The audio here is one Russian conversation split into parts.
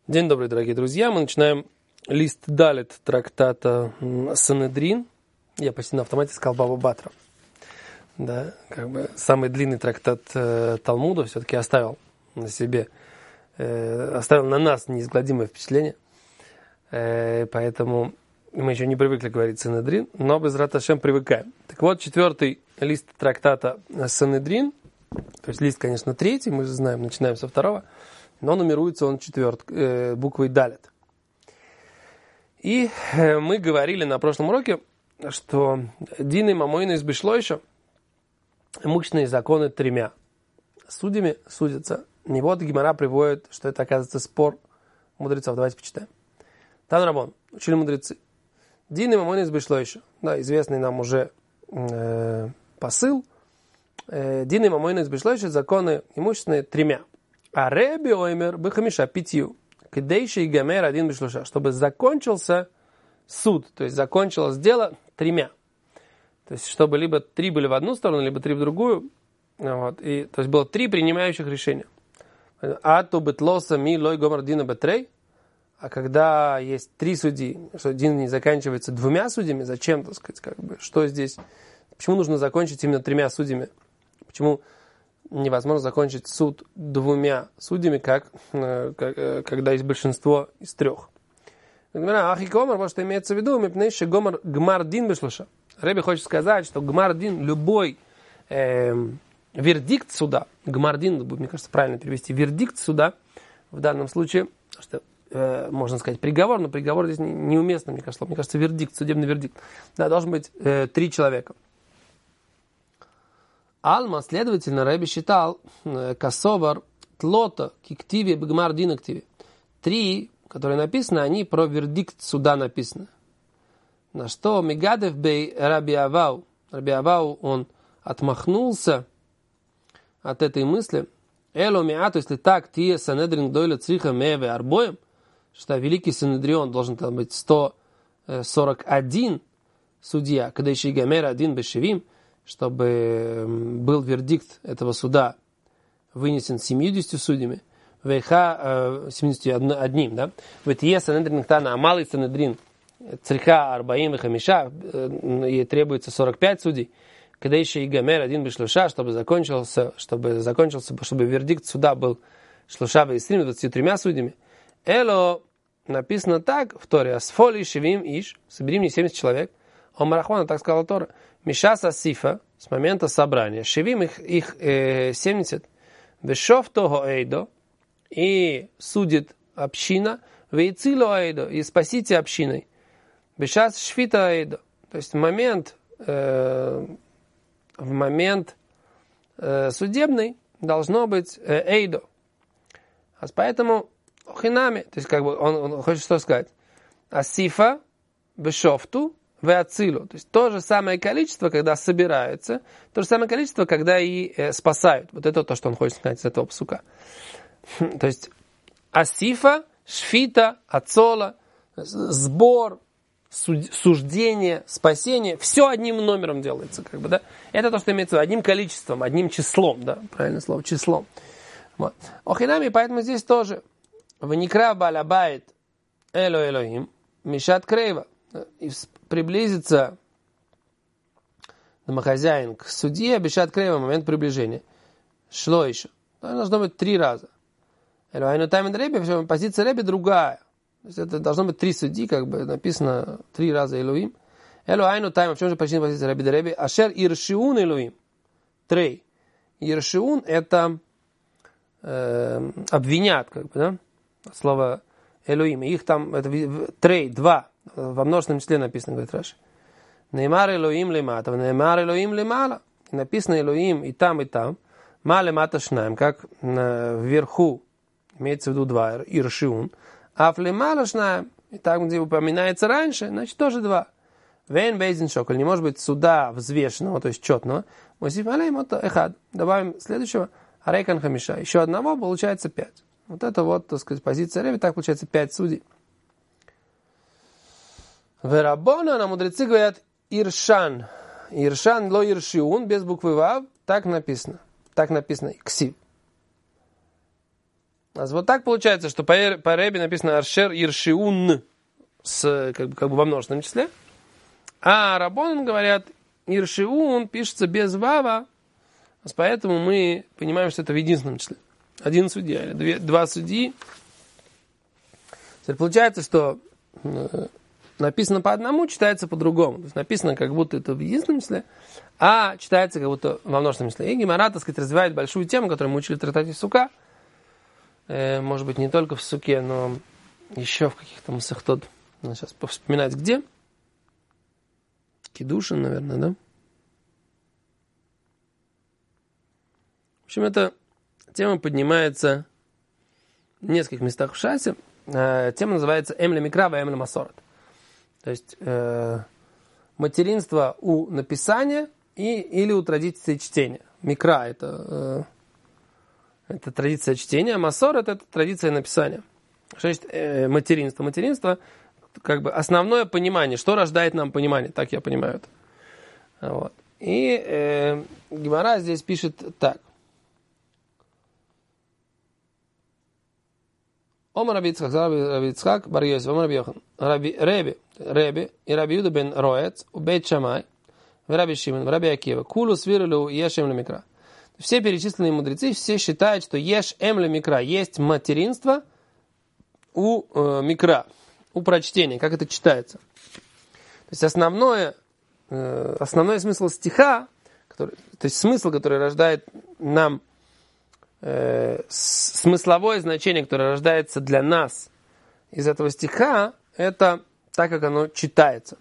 День добрый, дорогие друзья. Мы начинаем лист далет трактата Санедрин. Я почти на автомате сказал Баба Батра. Да, как бы самый длинный трактат Талмуда все-таки оставил на себе, оставил на нас неизгладимое впечатление. Поэтому мы еще не привыкли говорить Санедрин, но без Рат Ашем привыкаем. Так вот, 4-й лист трактата Санедрин, то есть лист, конечно, 3-й, мы же знаем, начинаем со 2-го, но нумеруется он буквой далет. И мы говорили на прошлом уроке, что Дин и Мамойна из Бишлойша имущественные законы 3 судьями судятся. Не вот Гемара приводит, что это, оказывается, спор мудрецов. Давайте почитаем. Тан Рабон, учили мудрецы. Дин и Мамойна из Бишлойша. Да, известный нам уже посыл. Дин и Мамойна из Бишлойша законы имущественные 3. А Реби Оймер бехамиша 5. Кдейши и Гамер 1 бешлуша. Чтобы закончился суд, то есть закончилось дело 3. То есть чтобы либо 3 были в одну сторону, либо 3 в другую. Вот. И, то есть было 3 принимающих решения. А то бетлоса ми лой гомар дина бетрей. А когда есть 3 судьи, что дин не заканчивается 2 судьями, зачем, так сказать, как бы, что здесь? Почему нужно закончить именно 3 судьями? Почему невозможно закончить суд 2 судьями, когда есть большинство из 3? Ахи Гомар, вот что имеется в виду, мипнейший Гомар гмардин бешлуша. Реби хочет сказать, что гмардин, любой вердикт суда, гмардин, мне кажется, правильно перевести, вердикт суда, в данном случае, что можно сказать приговор, но приговор здесь неуместно, мне кажется, вердикт, судебный вердикт. Да, должен быть 3 человека. Алма, следовательно, Реби считал касовар тлота киктиве бгмардин активе. 3, которые написаны, они про вердикт суда написаны. На что Мегадев бей Раби Авау. Раби Авау, он отмахнулся от этой мысли. Эло миату, если так, тие санедрин дойля цриха меве арбоем, что великий Санедрион должен там быть 141 судья, когда еще и Гамер 1 бешевим, чтобы был вердикт этого суда вынесен 70 судьями, вейха 71, да? Ведь есть Санедрин Ктана, а малый Санедрин цриха арбаим и хамиша, ей требуется 45 судей, когда еще и Гамер 1 бешлуша, чтобы закончился, чтобы вердикт суда был шлуша вейстрим 23 судьями. Эло написано так в Торе: асфоли шевим иш, собери мне 70 человек. Омарахвана, так сказала Тора, мишаса сифа, с момента собрания, шевим их 70, вешов того эйдо, и судит община, вейцило эйдо, и спасите общиной, бешас швита эйдо, то есть в момент судебный должно быть эйдо. А поэтому хинами, то есть как бы он хочет что сказать, асифа бешофту веацилу, то есть то же самое количество, когда собираются, то же самое количество, когда и спасают. Вот это то, что он хочет сказать с этого псука. То есть асифа, шфита, ацола, сбор, суждение, спасение, все одним номером делается, как бы, да. Это то, что имеется в виду одним количеством, одним числом, да, правильное слово, числом. Вот. Охинами, поэтому здесь тоже вникра балабайт эло элоим мишат крейва, и приблизится домохозяин к судье, бешат крейва, момент приближения. Шло еще. Должно быть 3 раза. Элоайну таймен Реби, позиция Реби другая. То есть это должно быть 3 судьи, как бы написано 3 раза Элоим. Элоайну таймен, в чем же почти позиция Реби? Ашер иршиун Элоим. 3. Иршиун это обвинят, как бы, да? Слово Элоим. Их там, это 3, 2. Во множественном числе написано, говорит Раши. Неймар Элоим лемата, неймар Элоим лемала. Написано Элоим и там, и там. Ма лемата шнаем, как вверху, имеется в виду 2, иршиун. А в лемала шнаем, и там, где упоминается раньше, значит тоже 2. Вейн бейзин шоколь, не может быть суда взвешенного, то есть четного. Мосиф алейм ото эхад. Добавим следующего, арейкан хамиша. Еще одного, получается 5. Вот это вот, так сказать, позиция Реви, так получается 5 судей. Верабона, на мудрецы говорят иршан. Иршан ло иршиун, без буквы вав, так написано. Так написано ксив. Вот так получается, что по Ребе написано Аршер Иршиун с, как бы во множественном числе. А Раббанан говорят, Иршиун пишется без вава. Поэтому мы понимаем, что это в единственном числе. Один судья или два судьи. Теперь получается, что написано по одному, читается по-другому. То есть написано, как будто это в единственном числе, а читается, как будто во множественном числе. И Гемара, так сказать, развивает большую тему, которую мы учили в трактате Сука. Может быть, не только в Суке, но еще в каких-то масахтот. Надо сейчас вспоминать, где. Кидушин, наверное, да? В общем, эта тема поднимается в нескольких местах в Шасе. Тема называется «Эмля Микрава, Эмля Масорет». То есть материнство у написания или у традиции чтения. Микра – это традиция чтения, а Масорет – это традиция написания. Что значит материнство? Материнство – как бы основное понимание. Что рождает нам понимание? Так я понимаю это. Вот. И Гемара здесь пишет так. Омар Раби Ицхак бар Йосеф, Омар Раби Йохан, Реби и Раби Юда бен Роец, у Бейт Шамай, в Раби Шимон, в Раби Акива, кулу свирулю еш эм лемикра. Все перечисленные мудрецы, все считают, что еш эм лемикра, есть материнство у микра, у прочтения, как это читается. То есть основной смысл стиха, то есть смысл, который рождает нам смысловое значение, которое рождается для нас из этого стиха, это так, как оно читается.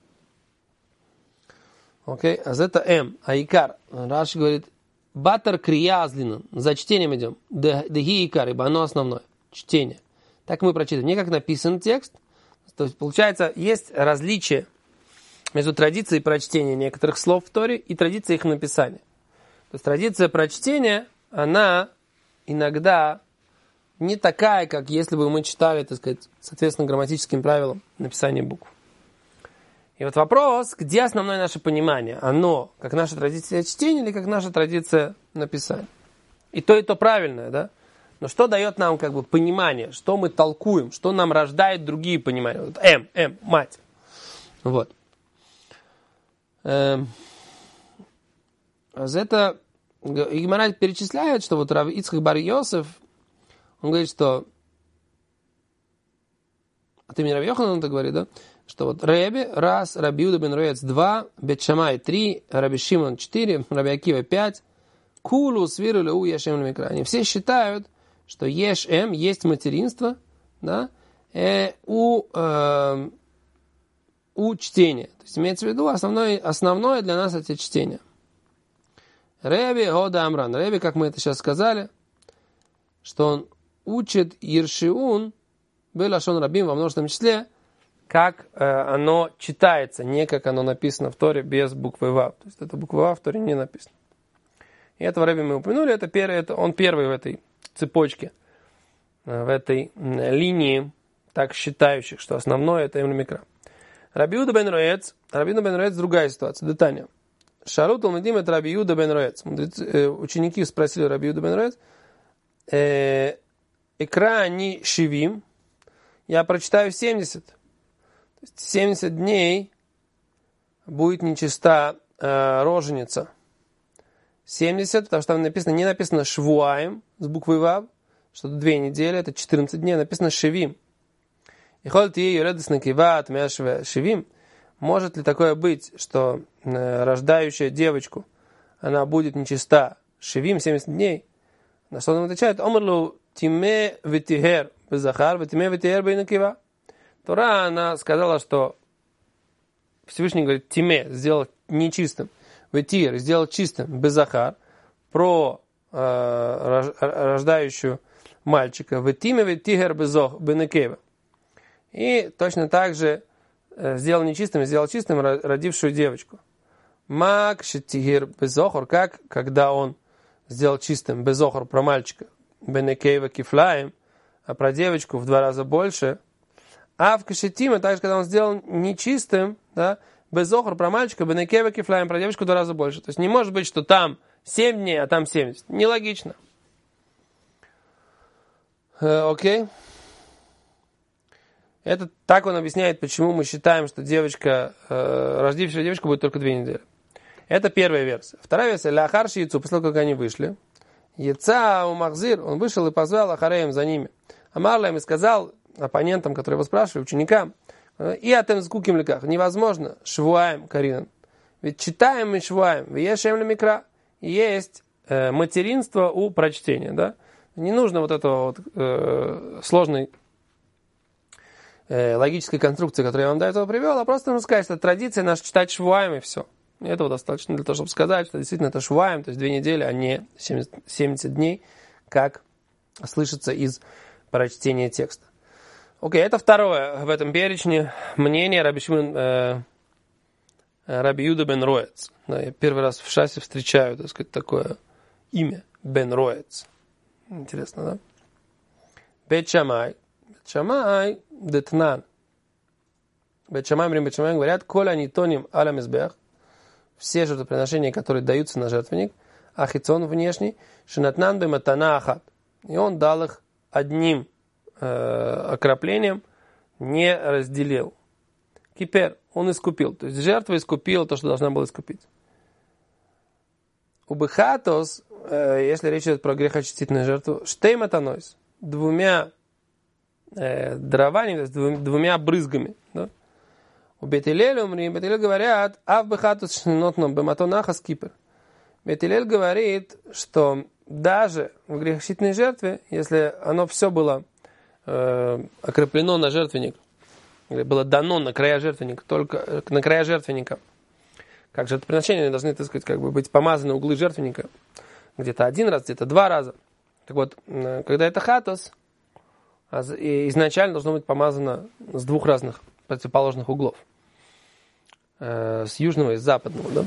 Окей? А это Айкар. Раши говорит, батар криязлинан. За чтением идем. Дехи икар, ибо оно основное. Чтение. Так мы прочитаем. Не как написан текст. То есть, получается, есть различие между традицией прочтения некоторых слов в Торе и традицией их написания. То есть, традиция прочтения, она иногда не такая, как если бы мы читали, так сказать, соответственно грамматическим правилам написания букв. И вот вопрос, где основное наше понимание? Оно как наша традиция чтения или как наша традиция написания? И то правильное, да? Но что дает нам как бы понимание? Что мы толкуем? Что нам рождает другие понимания? Вот мать. Вот. Это Гемара перечисляет, что вот Рав Ицхак бар Йосеф, он говорит, что от имени Раби Йоханана он так говорит, да? Что вот Реби раз, Раби Юда бен Роец 2, Бет Шамай 3, Раби Шимон 4, Раби Акива 5, Кулу свирулю у еш эм лемикра. Они все считают, что еш эм есть материнство, да, у чтения. То есть имеется в виду основное для нас это чтение. Реби Года Амран. Реби, как мы это сейчас сказали, что он учит Иршиун, Белашон Рабим во множественном числе, как оно читается, не как оно написано в Торе без буквы Вав. То есть это буква Вав в Торе не написано. И этого Реби мы упомянули, он первый в этой цепочке, в этой линии так считающих, что основное это Эмле Микра. Раби Юда бен Роец другая ситуация, детание. Шару Талмидим это Раби Юда бен Роец. Ученики спросили Раби Юда бен Роец, Экра ни шивим, я прочитаю 70. То есть 70 дней будет нечиста роженица. 70, потому что там не написано швуаем с буквой Вав, что 2 недели, это 14 дней, написано шивим. И ходит ей радостно киват, мяшевая шивим. Может ли такое быть, что рождающая девочку, она будет нечиста шивим 70 дней? На что он отвечает? Омрлу тиме ветихер безахар, ветиме ветихер бейнакива. Тора, она сказала, что Всевышний говорит, тиме, сделал нечистым, ветихер, сделал чистым, безахар, про рождающую мальчика, ветиме ветихер бейнакива. И точно так же сделал нечистым, сделал чистым родившую девочку. Мак шетихир безохор, как когда он сделал чистым безохор про мальчика, бенекеева кифлаем, а про девочку в 2 раза больше. А в кашетиме, также когда он сделал нечистым, да, безохор про мальчика, бенекеева кифлаем, про девочку в 2 раза больше. То есть не может быть, что там 7 дней, а там 70. Нелогично. Окей. Это так он объясняет, почему мы считаем, что девочка, родившая девочка будет только 2 недели. Это первая версия. Вторая версия. Ляхар шиицу, после того, как они вышли. Яца у Махзир, он вышел и позвал Ахареем за ними. Амарлаем и сказал оппонентам, которые его спрашивали, ученикам, и атем скуким леках, невозможно, швуаем, Каринан. Ведь читаем мы швуаем, вешаем ли микра, есть материнство у прочтения, да? Не нужно вот этого вот сложной логической конструкции, которую я вам до этого привел, а просто нужно сказать, что традиция наша читать швуаем и все. Этого достаточно для того, чтобы сказать, что действительно это швуаем, то есть 2 недели, а не 70 дней, как слышится из прочтения текста. Окей, это второе в этом перечне мнение Раби Юда бен Роец. Да, я первый раз в шасе встречаю, так сказать, такое имя бен Роец. Интересно, да? Бет Шамай. Бет Шамай детнан. Бет Шамай говорят, коля анитоним аля мизбех. Все жертвоприношения, которые даются на жертвенник, ахицон внешний, шинатнан бе матана ахат. И он дал их одним окроплением, не разделил. Кипер, он искупил. То есть жертва искупила то, что должна была искупить. У бехатос, если речь идет про грехочистительную жертву, штей матанойс, 2 дровами, то есть 2 брызгами. Да? У Бет-Илель умри, Бет-Илель говорят, а в бехатос шнинотном бематонахас кипер. Бет-Илель говорит, что даже в грехочистительной жертве, если оно все было окреплено на жертвенник, или было дано на края жертвенника, только на края жертвенника, как жертвоприношения должны, так сказать, как бы быть помазаны углы жертвенника где-то 1 раз, где-то 2 раза. Так вот, когда это хатос, изначально должно быть помазано с 2 разных противоположных углов. С южного и с западного, да?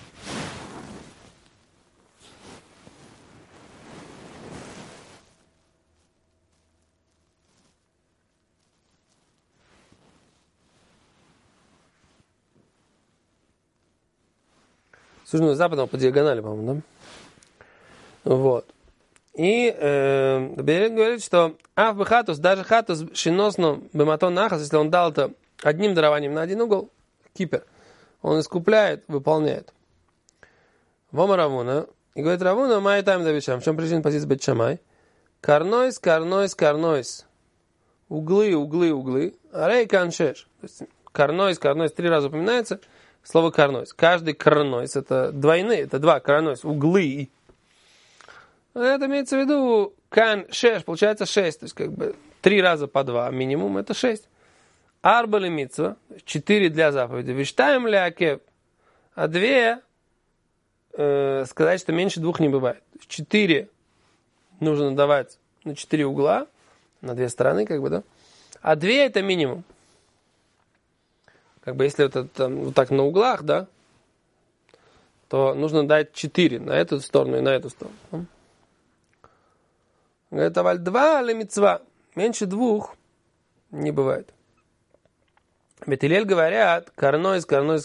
С южного и западного по диагонали, по-моему, да? Вот. И Берет говорит, что хатус, даже хатус шиносно бематон нахас, если он дал это одним дарованием на 1 угол, кипер, он искупляет, выполняет. Вома Равуна, и говорит Равуна, май тайм давишам, в чем причина позиции Бет Шамай? Карнойс, карнойс, карнойс. Углы, углы, углы. Арей каншеш. Карнойс, карнойс 3 раза упоминается. Слово карнойс. Каждый карнойс, это двойные, это 2 карнойс, углы. Это имеется в виду каншеш, получается 6. То есть как бы 3 раза по 2 минимум, это 6. Арба ли митцва, 4 для заповеди. Виштаем ли акев, а 2 сказать, что меньше 2 не бывает. 4 нужно давать на 4 угла, на 2 стороны, как бы, да. А 2 это минимум. Как бы если это там, вот так на углах, да, то нужно дать 4 на эту сторону и на эту сторону. Говорит, аваль 2 ли митцва, меньше 2 не бывает. Бет-Илель говорят, карнойс,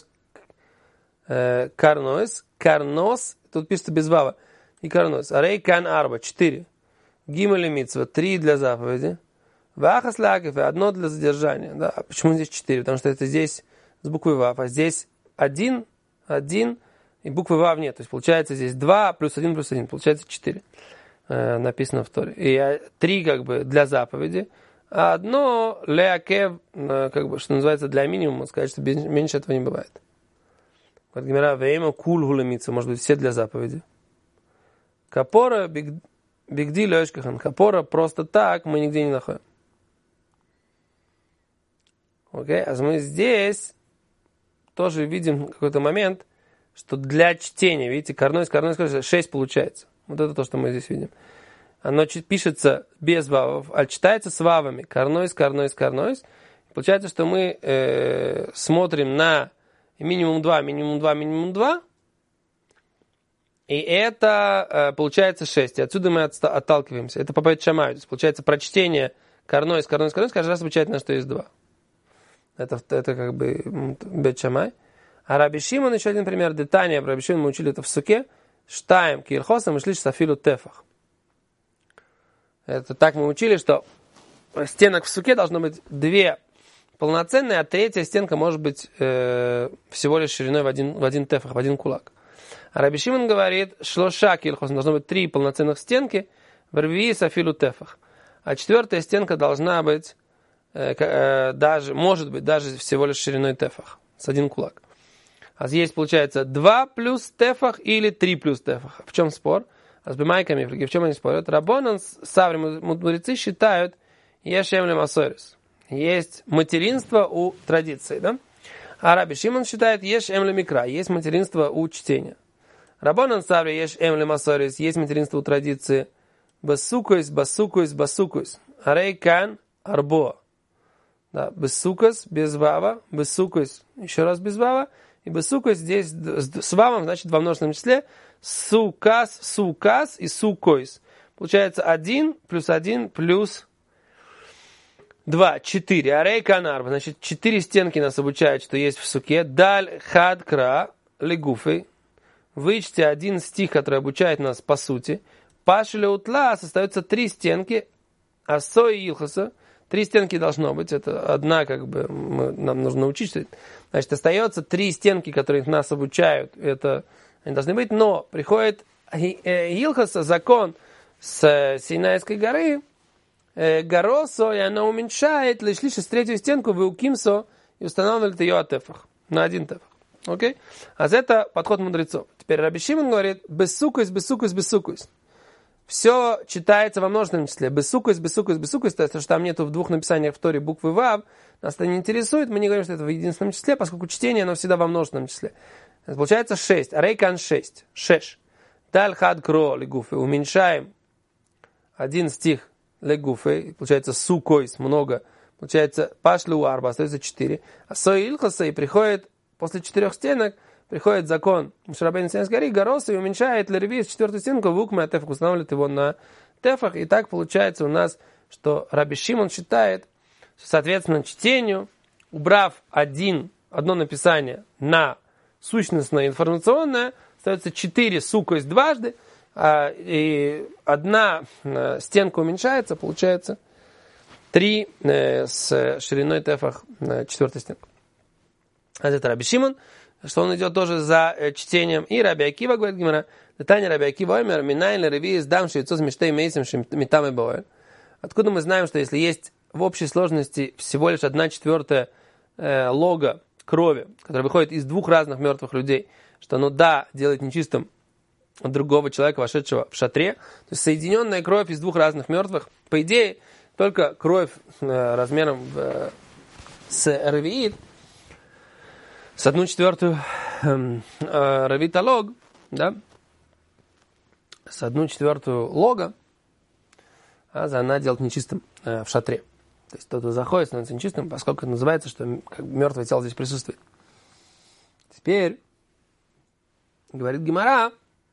тут пишется без вава, и карнойс, арей кан арба, 4. Гимали митцва, 3 для заповеди. Вахас лакефе, 1 для задержания. Да? А почему здесь 4? Потому что это здесь с буквой вав, а здесь 1, и буквы вав нет. То есть получается здесь 2 плюс 1 плюс 1, получается 4. Написано в Торе. И 3 как бы для заповеди, а 1 леакев, как бы, что называется, для минимума, сказать, что меньше этого не бывает. Вот Гемара вейма куль гулемица, может быть, все для заповеди. Капора бигди лёшкахан. Капора просто так мы нигде не находим. Окей, а мы здесь тоже видим какой-то момент, что для чтения, видите, карнойс, 6 получается. Вот это то, что мы здесь видим. Оно пишется без вавов, а читается с вавами. Карнойс. Получается, что мы смотрим на минимум 2. И это получается 6. И отсюда мы отталкиваемся. Это по Бет Шамаю. Получается, прочтение карнойс каждый раз обучает на что есть 2. Это как бы Бет Шамай. А Раби Шимон, еще один пример. Детания. Раби Шимон мы учили это в суке. Штаем кирхосом и шли сафилу тефах. Это так мы учили, что стенок в суке должно быть 2 полноценные, а 3-я стенка может быть всего лишь шириной в один тефах, в 1 кулак. А Раби Шимон говорит, шлоша килхос, должно быть 3 полноценных стенки, в рвии сафилу тефах. А 4-я стенка должна быть, может быть даже всего лишь шириной тефах, с 1 кулак. А здесь получается 2 плюс тефах или 3 плюс тефах. В чем спор? А с бимайками, в чем они спорят? Рабонан, саври мудрецы считают, ешем масорис. Есть материнство у традиции, да? А Раби Шимон считает, ешем микра, есть материнство у чтения. Рабонан саври ешем масорис, есть материнство у традиции. Басукойс, басукойс, басукойс. Арейкан, арбо. Да, басукойс, без вава, басукойс, еще раз без вава. И басукойс здесь с вавом, значит, во множественном числе. Сукас, сукас и сукойс. Получается 1 плюс 1 плюс 2, 4. Арей канарба. Значит, 4 стенки нас обучают, что есть в суке. Даль хад кра легуфы. Вычтите 1 стих, который обучает нас по сути. Пашля утла остается 3 стенки. Асо и илхаса. 3 стенки должно быть. Это одна, как бы, нам нужно учить. Значит, остается 3 стенки, которые нас обучают. Это они должны быть. Но приходит илхаса, закон с Синайской горы. Горосо, и она уменьшает лишь 3-ю стенку, выукимсо, и устанавливает ее от тефах. На 1 тефах. Окей? А это подход мудрецов. Теперь Раби Шимон говорит, бессукуйс, бессукуйс, бессукуйс. Все читается во множественном числе. Бессукуйс, бессукуйс, бессукуйс. То есть, что там нету в 2 написаниях в Торе буквы вав, нас это не интересует. Мы не говорим, что это в единственном числе, поскольку чтение, оно всегда во множественном числе. Это получается 6. Арейкан 6. Шеш. Даль хад кро лигуфы. Уменьшаем 1 стих легуфы, получается сукойс, много, получается пашлю арба, остается 4. А сой илхаса, и приходит, после 4 стенок, приходит закон Мушарабейн Синайской горы, гороса, и уменьшает лерви с 4-ю стенку, вукме тефах, устанавливает его на тефах, и так получается у нас, что Раби Шимон считает, что, соответственно, чтению, убрав одно написание на сущностное информационное, остается 4 сукойс дважды, и 1 стенка уменьшается, получается 3 с шириной тефах 4-я стенка. А это Раби Шимон, что он идет тоже за чтением. И Раби Акива, говорит Гемара, Таня Раби Акива, омер, минайн лереви издам шейцоз миштей мейсим шемитам и боэль. Откуда мы знаем, что если есть в общей сложности всего лишь 1/4 лога крови, которая выходит из 2 разных мертвых людей, что оно, да, делает нечистым другого человека, вошедшего в шатре. То есть соединенная кровь из 2 разных мертвых. По идее, только кровь размером с равиит, с 1/4 равита лог, да, с 1/4 лога, она делает нечистым в шатре. То есть тот, кто заходит, становится нечистым, поскольку это называется, что как бы мертвое тело здесь присутствует. Теперь говорит Гемара,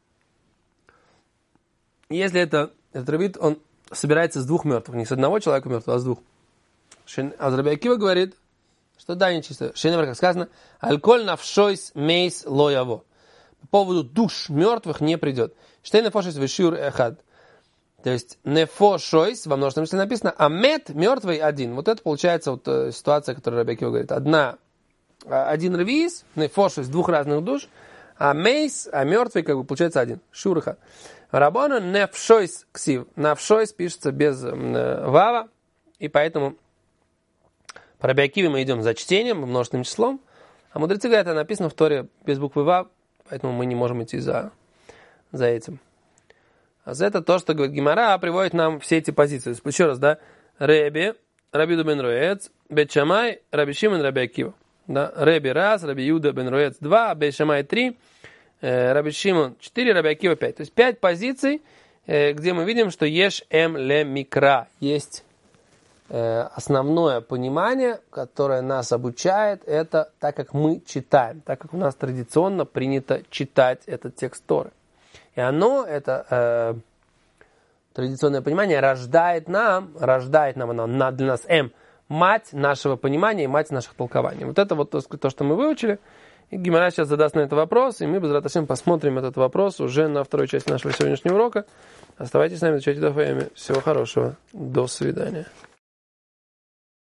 если этот равит, он собирается с 2 мертвых, не с 1 человека мертвого, а с 2. А Раби Акива говорит, что да, нечисто. Шеневер, как сказано, альколь навшойс мейс лояво. По поводу душ мертвых не придет. Штей нефошойс вешюр эхад. То есть нефошойс, во множественном числе написано, а мет мертвый 1. Вот это получается вот ситуация, которую Раби Акива говорит. 1 равиис, нефошойс 2 разных душ, а мейс, а мертвый, как бы получается 1. Шур эхад. Рабона нефшойс ксив. Навшойс пишется без вава, и поэтому по Раби Акиве мы идем за чтением, множественным числом, а мудрецы говорят, это написано в Торе без буквы вав, поэтому мы не можем идти за этим. А за это то, что говорит Гемара, приводит нам все эти позиции. Еще раз, да, Реби, Раби Юда бен Роец, Бет Шамай, Раби Шимон, Раби Акива. Да? Реби 1, Раби Юда бен Роец 2, Бет Шамай 3, Раби Шимон 4, Раби Акива 5. То есть 5 позиций, где мы видим, что еш эм ле микра. Есть основное понимание, которое нас обучает, это так, как мы читаем, так как у нас традиционно принято читать этот текст Торы. И оно, это традиционное понимание, рождает нам, оно для нас мать нашего понимания и мать наших толкований. Вот это вот то, что мы выучили. И Гемара сейчас задаст на это вопрос, и мы без раташем посмотрим этот вопрос уже на второй части нашего сегодняшнего урока. Оставайтесь с нами, изучайте Дaf Yomi. Всего хорошего. До свидания.